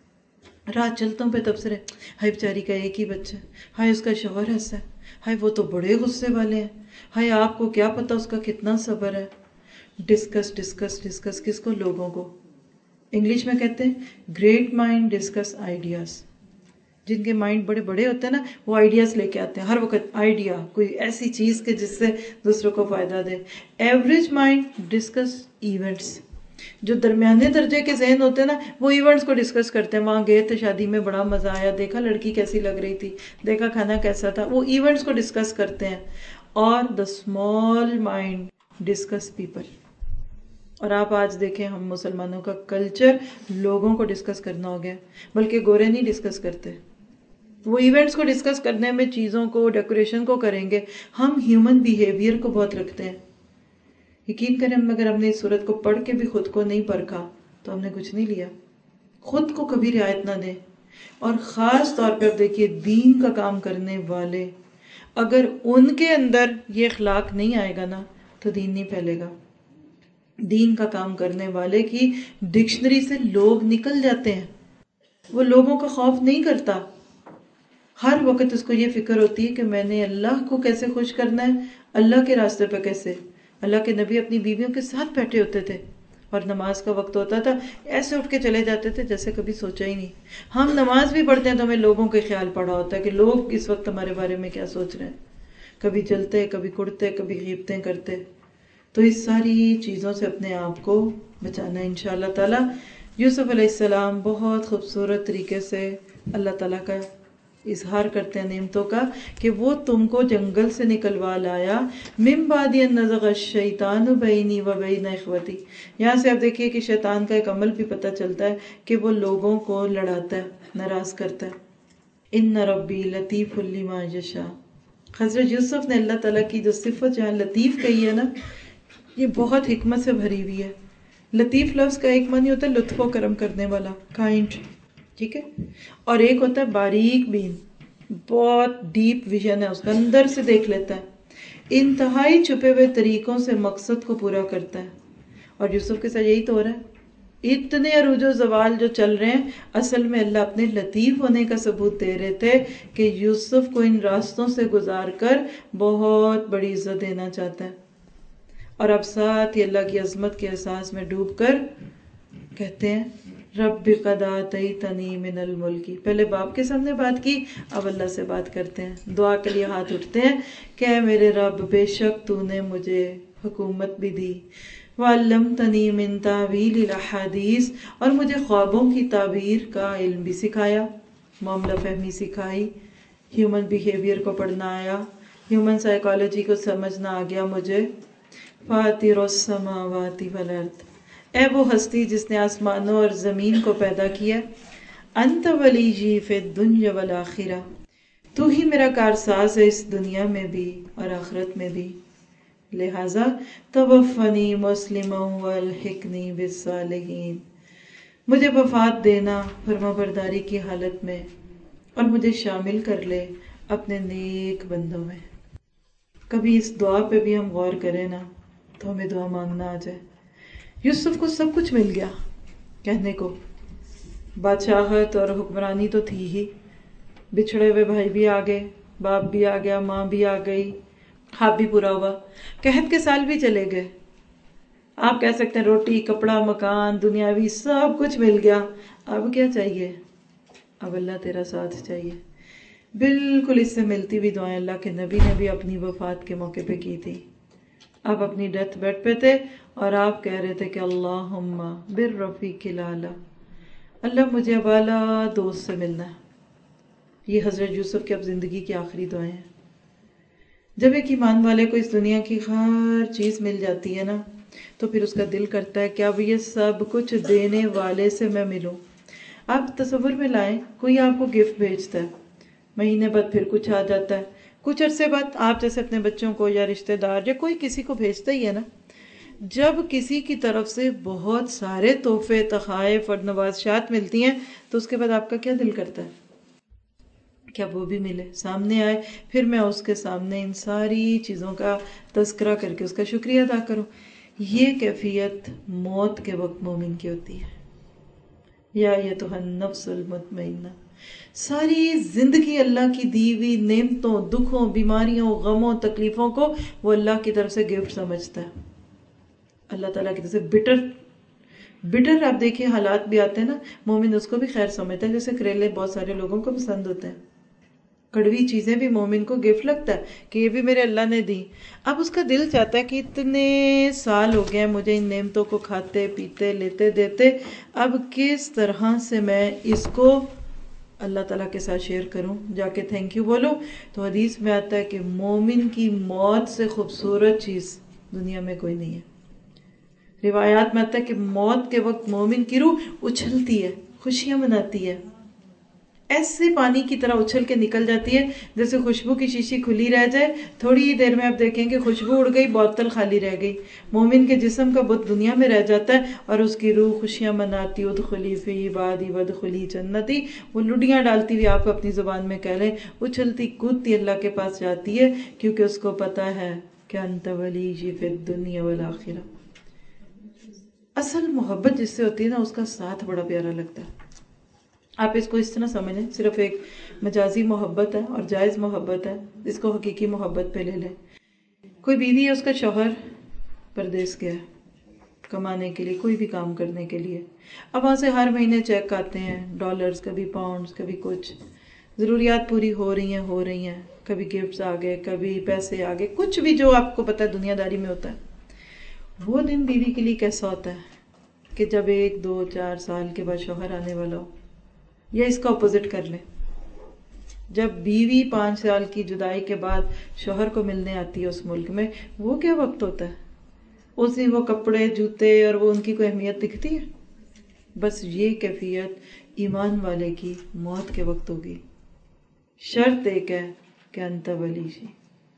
رات چلتوں پہ تبصرے، ہائے بیچاری کا ایک ہی بچہ، ہائے اس کا شوہر ایسا ہے، ہائے وہ تو بڑے غصے والے ہیں، ہائے آپ کو کیا پتا اس کا کتنا صبر ہے. ڈسکس ڈسکس ڈسکس کس کو؟ لوگوں کو. انگلش میں کہتے ہیں گریٹ مائنڈ ڈسکس آئیڈیاز. جن کے مائنڈ بڑے بڑے ہوتے ہیں نا وہ آئیڈیاز لے کے آتے ہیں ہر وقت. آئیڈیا کوئی ایسی چیز کے جس سے دوسروں کو فائدہ دے. Average mind discuss events. جو درمیانے درجے کے ذہن ہوتے ہیں نا وہ ایونٹس کو ڈسکس کرتے ہیں، وہاں گئے تھے شادی میں بڑا مزہ آیا، دیکھا لڑکی کیسی لگ رہی تھی، دیکھا کھانا کیسا تھا، وہ ایونٹس کو ڈسکس کرتے ہیں. اور the small mind discuss people. اور آپ آج دیکھیں ہم مسلمانوں کا کلچر لوگوں کو ڈسکس کرنا ہو گیا، بلکہ گورے نہیں ڈسکس کرتے. وہ ایونٹس کو ڈسکس کرنے میں چیزوں کو ڈیکوریشن کو کریں گے. ہم ہیومن بیہیویئر کو بہت رکھتے ہیں. یقین کریں اگر ہم نے اس صورت کو پڑھ کے بھی خود کو نہیں پرکھا تو ہم نے کچھ نہیں لیا. خود کو کبھی رعایت نہ دیں. اور خاص طور پہ آپ دیکھیے دین کا کام کرنے والے، اگر ان کے اندر یہ اخلاق نہیں آئے گا نا تو دین نہیں پھیلے گا. دین کا کام کرنے والے کی ڈکشنری سے لوگ نکل جاتے ہیں. وہ لوگوں کا خوف نہیں کرتا. ہر وقت اس کو یہ فکر ہوتی ہے کہ میں نے اللہ کو کیسے خوش کرنا ہے، اللہ کے راستے پہ کیسے. اللہ کے نبی اپنی بیویوں کے ساتھ بیٹھے ہوتے تھے اور نماز کا وقت ہوتا تھا ایسے اٹھ کے چلے جاتے تھے جیسے کبھی سوچا ہی نہیں. ہم نماز بھی پڑھتے ہیں تو ہمیں لوگوں کے خیال پڑا ہوتا ہے کہ لوگ اس وقت ہمارے بارے میں کیا سوچ رہے ہیں. کبھی جلتے، کبھی کڑتے، کبھی غیبتیں کرتے. تو اس ساری چیزوں سے اپنے آپ کو بچانا ہے انشاءاللہ تعالی. یوسف علیہ السلام بہت خوبصورت طریقے سے اللہ تعالیٰ کا اظہار کرتے ہیں نعمتوں کا کہ وہ تم کو جنگل سے نکلوا لایا. من بعد ان نزغ الشیطان بینی و بین اخوتی. یہاں سے آپ دیکھیے کہ شیطان کا ایک عمل بھی پتہ چلتا ہے کہ وہ لوگوں کو لڑاتا ہے، ناراض کرتا ہے. ان ربی لطیف لما یشاء. حضرت یوسف نے اللہ تعالیٰ کی جو صفت جہاں لطیف کہی ہے نا یہ بہت حکمت سے بھری ہوئی ہے. لطیف لفظ کا ایک معنی ہوتا ہے لطف و کرم کرنے والا، کائنڈ، ٹھیک ہے، اور ایک ہوتا ہے باریک بین، بہت ڈیپ ویژن ہے اس کا، اندر سے دیکھ لیتا ہے، انتہائی چھپے ہوئے طریقوں سے مقصد کو پورا کرتا ہے. اور یوسف کے ساتھ یہی تو ہو رہا ہے. اتنے عروج و زوال جو چل رہے ہیں اصل میں اللہ اپنے لطیف ہونے کا ثبوت دے رہے تھے کہ یوسف کو ان راستوں سے گزار کر بہت بڑی عزت دینا چاہتا ہے. اور اب ساتھ ہی اللہ کی عظمت کے احساس میں ڈوب کر کہتے ہیں رب قد آتیتنی من الملک. پہلے باپ کے سامنے بات کی، اب اللہ سے بات کرتے ہیں، دعا کے لیے ہاتھ اٹھتے ہیں کہ اے میرے رب بے شک تو نے مجھے حکومت بھی دی، وعلمتنی من تاویل الاحادیث، اور مجھے خوابوں کی تعبیر کا علم بھی سکھایا، معاملہ فہمی سکھائی، ہیومن بیہیویئر کو پڑھنا آیا، ہیومن سائیکالوجی کو سمجھنا آ گیا مجھے. فاطر السماوات والارض. اے وہ ہستی جس نے آسمانوں اور زمین کو پیدا کیا. انت ولیجی فی الدنیا والآخرہ. تو ہی میرا کارساز ہے اس دنیا میں بھی اور آخرت میں بھی. لہذا توفنی مسلما والحقنی بالصالحین. مجھے وفات دینا فرما برداری کی حالت میں اور مجھے شامل کر لے اپنے نیک بندوں میں. کبھی اس دعا پہ بھی ہم غور کریں نا تو ہمیں دعا مانگنا آ جائے. یوسف کو سب کچھ مل گیا کہنے کو، بادشاہت اور حکمرانی تو تھی ہی، بچھڑے ہوئے بھائی بھی آ گئے، باپ بھی آ گیا، ماں بھی آ گئی، خواب بھی پورا ہوا، قحط کے سال بھی چلے گئے. آپ کہہ سکتے ہیں روٹی، کپڑا، مکان، دنیاوی سب کچھ مل گیا. اب کیا چاہیے؟ اب اللہ تیرا ساتھ چاہیے. بالکل اس سے ملتی بھی دعائیں اللہ کے نبی نے بھی اپنی وفات کے موقع پہ کی تھی. آپ اپنی ڈیتھ بیڈ پہ تھے اور آپ کہہ رہے تھے کہ اللہم بالرفیق الاعلی، اللہ مجھے اب اعلیٰ دوست سے ملنا ہے. یہ حضرت یوسف کی اب زندگی کی آخری دعائیں ہیں. جب ایک ایمان والے کو اس دنیا کی ہر چیز مل جاتی ہے نا تو پھر اس کا دل کرتا ہے کہ اب یہ سب کچھ دینے والے سے میں ملوں. آپ تصور میں لائیں کوئی آپ کو گفٹ بھیجتا ہے، مہینے بعد پھر کچھ آ جاتا ہے، کچھ عرصے بعد آپ جیسے اپنے بچوں کو یا رشتہ دار یا کوئی کسی کو بھیجتا ہی ہے نا. جب کسی کی طرف سے بہت سارے تحفے، تحائف اور نوازشات ملتی ہیں تو اس کے بعد آپ کا کیا دل کرتا ہے؟ کیا وہ بھی ملے، سامنے آئے، پھر میں اس کے سامنے ان ساری چیزوں کا تذکرہ کر کے اس کا شکریہ ادا کروں. یہ کیفیت موت کے وقت مومن کی ہوتی ہے. یا ایتھا النفس المطمئنہ. ساری زندگی اللہ کی دی ہوئی نعمتوں، دکھوں، بیماریوں، غموں، تکلیفوں کو وہ اللہ کی طرف سے گفٹ سمجھتا ہے. اللہ تعالیٰ کی طرف سے بٹر بٹر آپ دیکھیں حالات بھی آتے ہیں نا، مومن اس کو بھی خیر سمجھتا ہے. جیسے کریلے بہت سارے لوگوں کو پسند ہوتے ہیں، کڑوی چیزیں بھی مومن کو گفٹ لگتا ہے کہ یہ بھی میرے اللہ نے دی. اب اس کا دل چاہتا ہے کہ اتنے سال ہو گئے ہیں مجھے ان نعمتوں کو کھاتے پیتے لیتے دیتے، اب کس طرح سے میں اس کو اللہ تعالیٰ کے ساتھ شیئر کروں، جا کے تھینک یو بولوں. تو حدیث میں آتا ہے کہ مومن کی موت سے خوبصورت چیز دنیا میں کوئی نہیں ہے. روایات میں آتا ہے کہ موت کے وقت مومن کی روح اچھلتی ہے، خوشیاں مناتی ہے، ایسے پانی کی طرح اچھل کے نکل جاتی ہے جیسے خوشبو کی شیشی کھلی رہ جائے، تھوڑی ہی دیر میں آپ دیکھیں کہ خوشبو اڑ گئی، بوتل خالی رہ گئی. مومن کے جسم کا بت دنیا میں رہ جاتا ہے اور اس کی روح خوشیاں مناتی، ادخلی فی عبادی وادخلی جنتی، وہ لڈیاں ڈالتی ہوئی، آپ اپنی زبان میں کہہ لیں، اچھلتی کودتی اللہ کے پاس جاتی ہے، کیونکہ اس کو پتا ہے کہ انت ولی فی الدنیا والآخرہ. اصل محبت جس سے ہوتی ہے نا، اس کا ساتھ بڑا پیارا لگتا ہے. آپ اس کو اس طرح سمجھیں، صرف ایک مجازی محبت ہے اور جائز محبت ہے، اس کو حقیقی محبت پہ لے لیں. کوئی بیوی ہے، اس کا شوہر پردیس گیا ہے کمانے کے لیے، کوئی بھی کام کرنے کے لیے. اب وہاں سے ہر مہینے چیک آتے ہیں، ڈالرز، کبھی پاؤنڈز، کبھی کچھ. ضروریات پوری ہو رہی ہیں ہو رہی ہیں کبھی گفٹس آ گئے، کبھی پیسے آ گئے، کچھ بھی جو آپ کو پتہ ہے دنیا داری میں ہوتا ہے. وہ دن بیوی کے لیے کیسا ہوتا ہے کہ جب ایک دو چار سال کے بعد شوہر آنے والا ہو، یا اس کا اپوزٹ کر لیں، جب بیوی پانچ سال کی جدائی کے بعد شوہر کو ملنے آتی ہے اس ملک میں، وہ کیا وقت ہوتا ہے؟ اس دن وہ کپڑے جوتے اور وہ ان کی کوئی اہمیت دکھتی ہے؟ بس یہ کیفیت ایمان والے کی موت کے وقت ہوگی. شرط ایک ہے کہ انت ولی جی،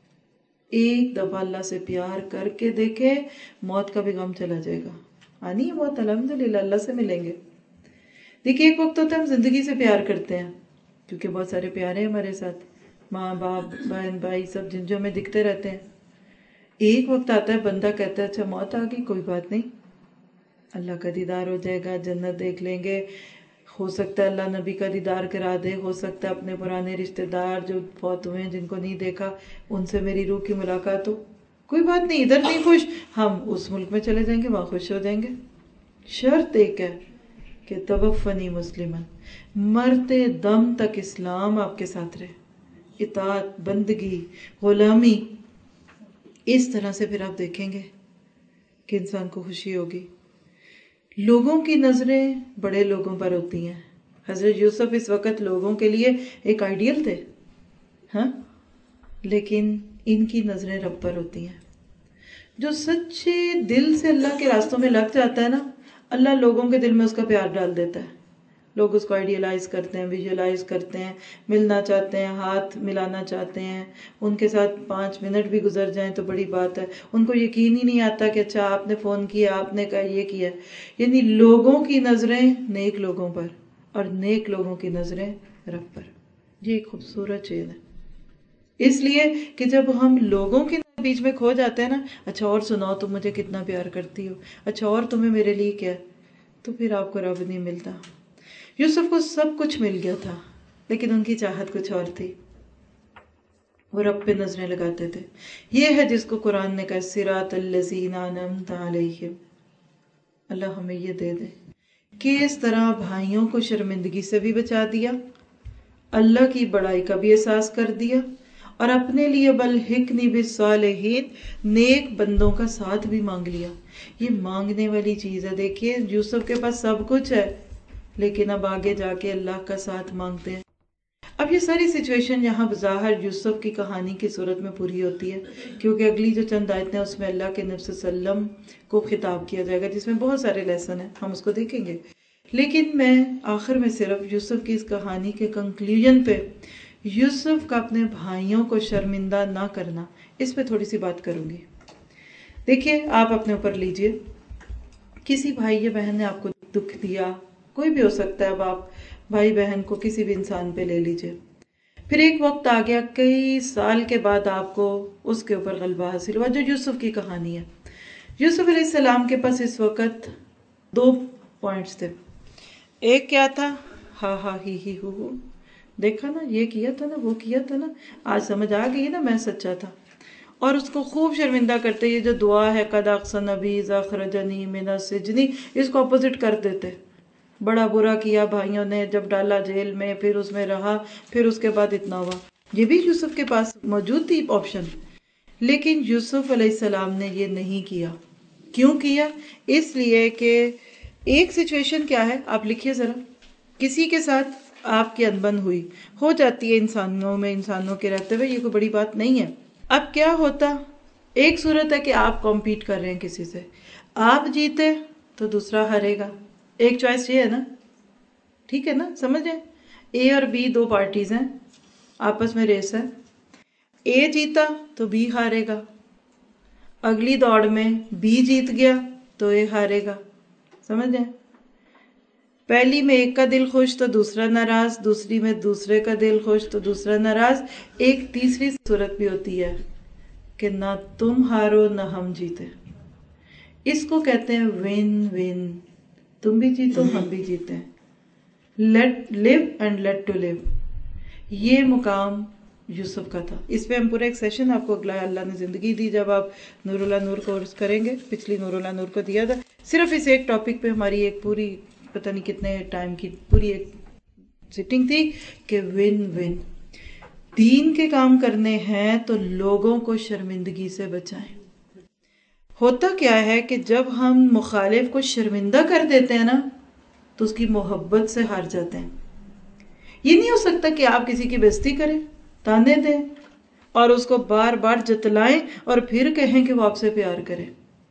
ایک دفعہ اللہ سے پیار کر کے دیکھے، موت کا بھی غم چلا جائے گا. آنی ہے موت، الحمدللہ اللہ سے ملیں گے. دیکھیے ایک وقت ہوتا ہے ہم زندگی سے پیار کرتے ہیں کیونکہ بہت سارے پیارے ہیں ہمارے ساتھ، ماں باپ بہن بھائی سب جن جو ہمیں دکھتے رہتے ہیں. ایک وقت آتا ہے بندہ کہتا ہے اچھا موت آ گئی، کوئی بات نہیں، اللہ کا دیدار ہو جائے گا، جنت دیکھ لیں گے، ہو سکتا ہے اللہ نبی کا دیدار کرا دے، ہو سکتا ہے اپنے پرانے رشتہ دار جو فوت ہوئے ہیں جن کو نہیں دیکھا ان سے میری روح کی ملاقات ہو. کوئی بات نہیں، ادھر نہیں خوش، ہم اس ملک میں چلے جائیں گے، وہاں خوش ہو جائیں گے. شرط ایک ہے کہ توفنی مسلمن، مرتے دم تک اسلام آپ کے ساتھ رہے، اطاعت، بندگی، غلامی. اس طرح سے پھر آپ دیکھیں گے کہ انسان کو خوشی ہوگی. لوگوں کی نظریں بڑے لوگوں پر ہوتی ہیں. حضرت یوسف اس وقت لوگوں کے لیے ایک آئیڈیل تھے، ہاں، لیکن ان کی نظریں رب پر ہوتی ہیں. جو سچے دل سے اللہ کے راستوں میں لگ جاتا ہے نا، اللہ لوگوں کے دل میں اس کا پیار ڈال دیتا ہے. لوگ اس کو آئیڈیلائز کرتے ہیں، ویژولائز کرتے ہیں، ملنا چاہتے ہیں، ہاتھ ملانا چاہتے ہیں، ان کے ساتھ پانچ منٹ بھی گزر جائیں تو بڑی بات ہے. ان کو یقین ہی نہیں آتا کہ اچھا آپ نے فون کیا، آپ نے کہا یہ کیا. یعنی لوگوں کی نظریں نیک لوگوں پر اور نیک لوگوں کی نظریں رب پر. یہ ایک خوبصورت چیز ہے. اس لیے کہ جب ہم لوگوں کے بیچ میں کھو جاتے ہیں نا، اچھا اور سناؤ تم مجھے کتنا پیار کرتی ہو، اچھا اور تمہیں میرے لیے کیا، تو پھر آپ کو رب نہیں ملتا. یوسف کو سب کچھ مل گیا تھا لیکن ان کی چاہت کچھ اور تھی، وہ رب پہ نظریں لگاتے تھے. یہ ہے جس کو قرآن نے کہا صراط الذین انعمت علیہم. اللہ ہمیں یہ دے دے کہ اس طرح بھائیوں کو شرمندگی سے بھی بچا دیا، اللہ کی بڑائی کا بھی احساس کر دیا، اور اپنے لیے بالحقنی بالصالحین، نیک بندوں کا ساتھ بھی مانگ لیا. یہ مانگنے والی چیز ہے. دیکھیے یوسف کے پاس سب کچھ ہے لیکن اب آگے جا کے اللہ کا ساتھ مانگتے ہیں. اب یہ ساری سچویشن یہاں بظاہر یوسف کی کہانی کی صورت میں پوری ہوتی ہے کیونکہ اگلی جو چند آیتیں اس میں اللہ کے نبی صلی اللہ علیہ وسلم کو خطاب کیا جائے گا جس میں بہت سارے لیسن ہیں، ہم اس کو دیکھیں گے. لیکن میں آخر میں صرف یوسف کی اس کہانی کے کنکلیوژن پہ یوسف کا اپنے بھائیوں کو شرمندہ نہ کرنا، اس پہ تھوڑی سی بات کروں گی. دیکھیے آپ اپنے اوپر لیجئے، کسی بھائی یا بہن نے آپ کو دکھ دیا، کوئی بھی ہو سکتا ہے، اب آپ بھائی بہن کو کسی بھی انسان پہ لے لیجئے، پھر ایک وقت آ گیا کئی سال کے بعد آپ کو اس کے اوپر غلبہ حاصل ہوا، جو یوسف کی کہانی ہے. یوسف علیہ السلام کے پاس اس وقت دو پوائنٹس تھے. ایک کیا تھا؟ ہا ہا ہی ہی ہو ہو، دیکھا نا یہ کیا تھا نا وہ کیا تھا نا، آج سمجھ آ گئی نا میں سچا تھا. اور اس کو خوب شرمندہ کرتے. یہ جو دعا ہے قد احسن بی اذ اخرجنی من السجن، اس کو اپوزٹ کر دیتے. بڑا برا کیا بھائیوں نے، جب ڈالا جیل میں، پھر اس میں رہا، پھر اس کے بعد اتنا ہوا. یہ بھی یوسف کے پاس موجود تھی آپشن، لیکن یوسف علیہ السلام نے یہ نہیں کیا۔ کیوں کیا؟ اس لیے کہ ایک سچویشن کیا ہے، آپ لکھیے ذرا، کسی کے ساتھ آپ کی انبن ہوئی، ہو جاتی ہے انسانوں میں، انسانوں کے رہتے ہوئے، یہ کوئی بڑی بات نہیں ہے۔ اب کیا ہوتا، ایک صورت ہے کہ آپ کمپیٹ کر رہے ہیں کسی سے، آپ جیتے تو دوسرا ہارے گا، ایک چوائس یہ ہے نا، ٹھیک ہے نا، سمجھیں، اے اور بی دو پارٹیز ہیں، آپس میں ریس ہے، اے جیتا تو بی ہارے گا، اگلی دوڑ میں بی جیت گیا تو اے ہارے گا، سمجھیں، پہلی میں ایک کا دل خوش تو دوسرا ناراض، دوسری میں دوسرے کا دل خوش تو دوسرا ناراض، ایک تیسری صورت بھی ہوتی ہے کہ نہ تم ہارو نہ ہم جیتے، اس کو کہتے ہیں ون ون، تم بھی جیتو ہم بھی جیتے ہیں، let live and let to live, یہ مقام یوسف کا تھا۔ اس پہ ہم پورا ایک سیشن آپ کو اگلا اللہ نے زندگی دی جب آپ نور اللہ نور کورس کریں گے، پچھلی نور اللہ نور کو دیا تھا، صرف اس ایک ٹاپک پہ ہماری ایک پوری پتہ نہیں کتنے ٹائم کی پوری ایک سٹنگ تھی کہ ون ون، دین کے کام کرنے ہیں تو لوگوں کو شرمندگی سے بچائیں۔ ہوتا کیا ہے کہ جب ہم مخالف کو شرمندہ کر دیتے ہیں نا تو اس کی محبت سے ہار جاتے ہیں۔ یہ نہیں ہو سکتا کہ آپ کسی کی بےزتی کریں، تانے دیں اور اس کو بار بار جتلائیں اور پھر کہیں کہ وہ آپ سے پیار کرے۔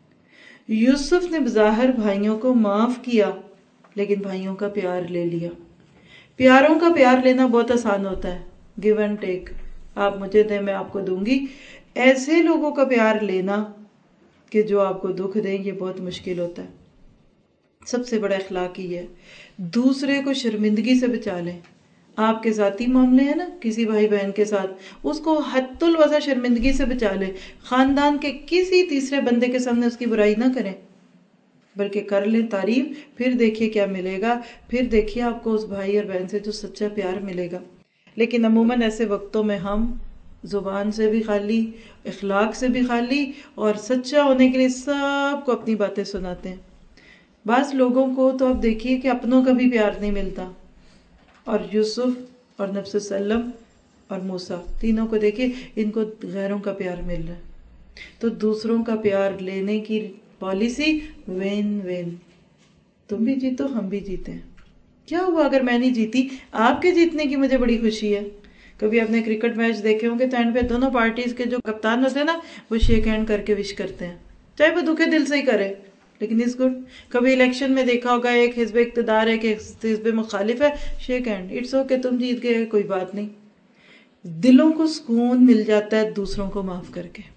یوسف نے بظاہر بھائیوں کو معاف کیا لیکن بھائیوں کا پیار لے لیا۔ پیاروں کا پیار لینا بہت آسان ہوتا ہے، گیو اینڈ ٹیک، آپ مجھے دیں میں آپ کو دوں گی۔ ایسے لوگوں کا پیار لینا کہ جو آپ کو دکھ دیں، یہ بہت مشکل ہوتا ہے۔ سب سے بڑا اخلاق یہ ہے، دوسرے کو شرمندگی سے بچا لیں۔ آپ کے ذاتی معاملے ہیں نا کسی بھائی بہن کے ساتھ، اس کو حد الوسع شرمندگی سے بچا لیں، خاندان کے کسی تیسرے بندے کے سامنے اس کی برائی نہ کریں، بلکہ کر لیں تعریف، پھر دیکھیے کیا ملے گا، پھر دیکھیے آپ کو اس بھائی اور بہن سے جو سچا پیار ملے گا۔ لیکن عموماً ایسے وقتوں میں ہم زبان سے بھی خالی، اخلاق سے بھی خالی، اور سچا ہونے کے لیے سب کو اپنی باتیں سناتے ہیں۔ بعض لوگوں کو تو آپ دیکھیے کہ اپنوں کا بھی پیار نہیں ملتا، اور یوسف اور نبی صلی اللہ علیہ وسلم اور موسیٰ تینوں کو دیکھیے، ان کو غیروں کا پیار مل رہا ہے۔ تو دوسروں کا پیار لینے کی پالیسی وین وین، تم بھی جیتو ہم بھی جیتے ہیں۔ کیا ہوا اگر میں نہیں جیتی؟ آپ کے جیتنے کی مجھے بڑی خوشی ہے۔ کبھی آپ نے کرکٹ میچ دیکھے ہوں گے تو اینڈ پہ دونوں پارٹیز کے جو کپتان ہوتے ہیں نا، وہ شیک ہینڈ کر کے وش کرتے ہیں، چاہے وہ دکھے دل سے ہی کرے، لیکن اس گڈ۔ کبھی الیکشن میں دیکھا ہوگا، ایک حزب اقتدار ہے کہ حزب مخالف ہے، شیک ہینڈ، اٹس اوکے، تم جیت گئے، کوئی بات نہیں۔ دلوں کو سکون مل جاتا ہے دوسروں کو معاف کر کے،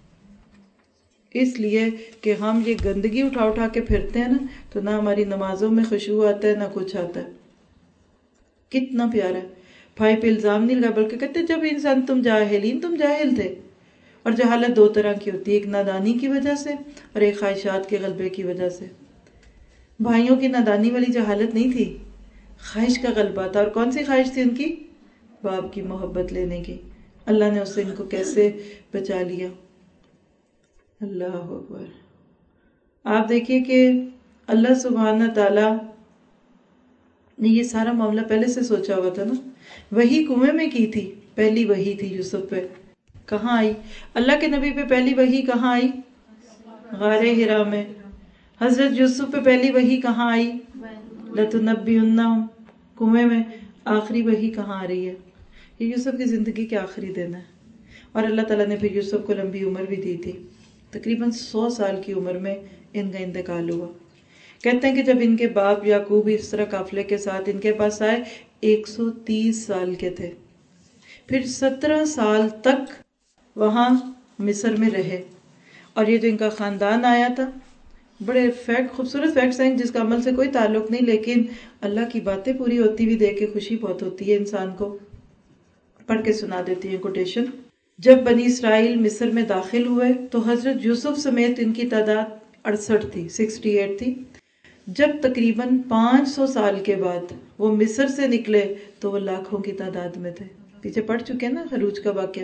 اس لیے کہ ہم یہ گندگی اٹھا اٹھا کے پھرتے ہیں نا تو نہ ہماری نمازوں میں خشوع آتا ہے نہ کچھ آتا ہے۔ کتنا پیارا ہے، بھائی پہ الزام نہیں لگا بلکہ کہتے جب انسان تم جاہلین، تم جاہل تھے۔ اور جہالت دو طرح کی ہوتی ہے، ایک نادانی کی وجہ سے اور ایک خواہشات کے غلبے کی وجہ سے۔ بھائیوں کی نادانی والی جہالت نہیں تھی، خواہش کا غلبہ تھا، اور کون سی خواہش تھی ان کی؟ باپ کی محبت لینے کی۔ اللہ نے اس سے ان کو کیسے بچا لیا، اللہ اکبر۔ آپ دیکھیے کہ اللہ سبحانہ تعالی نے یہ سارا معاملہ پہلے سے سوچا ہوا تھا نا، وہی کنویں میں کی تھی، پہلی وحی تھی یوسف پہ، کہاں آئی؟ اللہ کے نبی پہ پہلی وحی کہاں آئی؟ غار حرا میں۔ حضرت یوسف پہ پہلی وحی کہاں آئی؟ لَتُنَبِّئُنَّهُمْ، کنویں میں۔ آخری وحی کہاں آ رہی ہے؟ یہ یوسف کی زندگی کے آخری دن ہے، اور اللہ تعالیٰ نے پھر یوسف کو لمبی عمر بھی دی تھی، تقریباً سو سال کی عمر میں ان کا انتقال ہوا۔ کہتے ہیں کہ جب ان کے باپ یعقوب اس طرح قافلے کے ساتھ ان کے پاس آئے، ایک سو تیس سال کے تھے، پھر سترہ سال تک وہاں مصر میں رہے، اور یہ جو ان کا خاندان آیا تھا، بڑے فیکٹ خوبصورت فیکٹس ہیں جس کا عمل سے کوئی تعلق نہیں، لیکن اللہ کی باتیں پوری ہوتی ہوئی دیکھ کے خوشی بہت ہوتی ہے انسان کو۔ پڑھ کے سنا دیتی ہیں کوٹیشن۔ جب بنی اسرائیل مصر میں داخل ہوئے تو حضرت یوسف سمیت ان کی تعداد اڑسٹھ تھی، سکسٹی ایٹ تھی۔ جب تقریباً پانچ سو سال کے بعد وہ مصر سے نکلے تو وہ لاکھوں کی تعداد میں تھے۔ پیچھے پڑھ چکے ہیں نا خروج کا واقعہ۔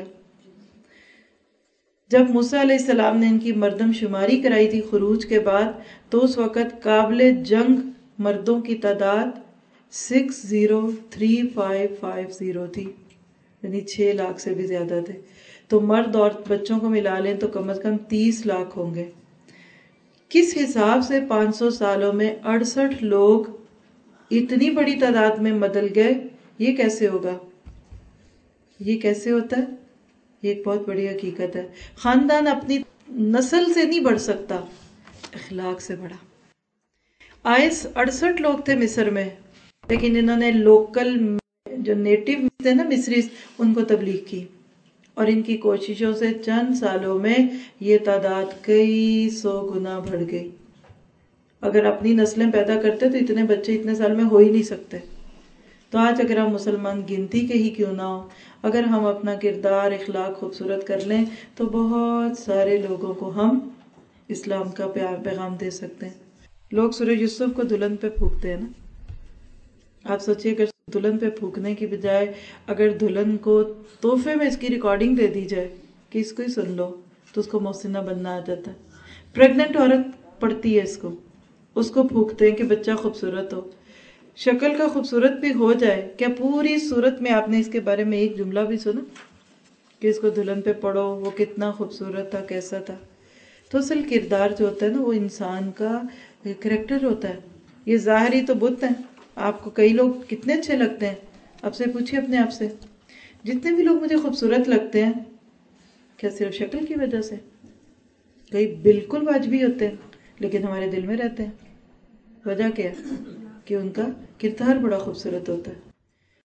جب موسیٰ علیہ السلام نے ان کی مردم شماری کرائی تھی خروج کے بعد، تو اس وقت قابل جنگ مردوں کی تعداد six zero three five five zero تھی، یعنی چھ لاکھ سے بھی زیادہ تھے. تو مرد اور بچوں کو ملا لیں تو کم از کم تیس لاکھ ہوں گے. کس حساب سے پانچ سو سالوں میں اڑسٹھ لوگ اتنی بڑی تعداد میں بدل گئے؟ یہ کیسے ہوگا؟ یہ کیسے ہوتا ہے؟ یہ ایک بہت بڑی حقیقت ہے. خاندان اپنی نسل سے نہیں بڑھ سکتا، اخلاق سے بڑھا. آئے اڑسٹھ لوگ تھے مصر میں، لیکن انہوں نے لوکل جو نیٹو تھے نا مصری، ان کو تبلیغ کی، اور ان کی کوششوں سے چند سالوں میں یہ تعداد کئی سو گنا بڑھ گئی. اگر اپنی نسلیں پیدا کرتے تو اتنے بچے اتنے سال میں ہو ہی نہیں سکتے. تو آج اگر ہم مسلمان گنتی کے ہی کیوں نہ ہو، اگر ہم اپنا کردار اخلاق خوبصورت کر لیں تو بہت سارے لوگوں کو ہم اسلام کا پیار پیغام دے سکتے ہیں. لوگ سورہ یوسف کو دلہن پہ پھونکتے ہیں نا. آپ سوچئے اگر دلہن پہ پھونکنے کی بجائے اگر دلہن کو تحفے میں اس کی ریکارڈنگ دے دی جائے کہ اس کو ہی سن لو تو اس کو محسنہ بننا آ جاتا ہے. پریگننٹ عورت پڑتی ہے اس کو اس کو پھونکتے ہیں کہ بچہ خوبصورت ہو. شکل کا خوبصورت بھی ہو جائے، کیا پوری صورت میں آپ نے اس کے بارے میں ایک جملہ بھی سنا کہ اس کو دلہن پہ پڑھو وہ کتنا خوبصورت تھا، کیسا تھا؟ تو اصل کردار جو ہوتا ہے نا وہ انسان کا کریکٹر ہوتا ہے. یہ ظاہری تو بت ہیں. آپ کو کئی لوگ کتنے اچھے لگتے ہیں، آپ سے پوچھئے اپنے آپ سے، جتنے بھی لوگ مجھے خوبصورت لگتے ہیں کیا صرف شکل کی وجہ سے؟ کئی بالکل واجبی ہوتے ہیں لیکن ہمارے دل میں رہتے ہیں. وجہ کیا ہے؟ کہ ان کا کردار بڑا خوبصورت ہوتا ہے.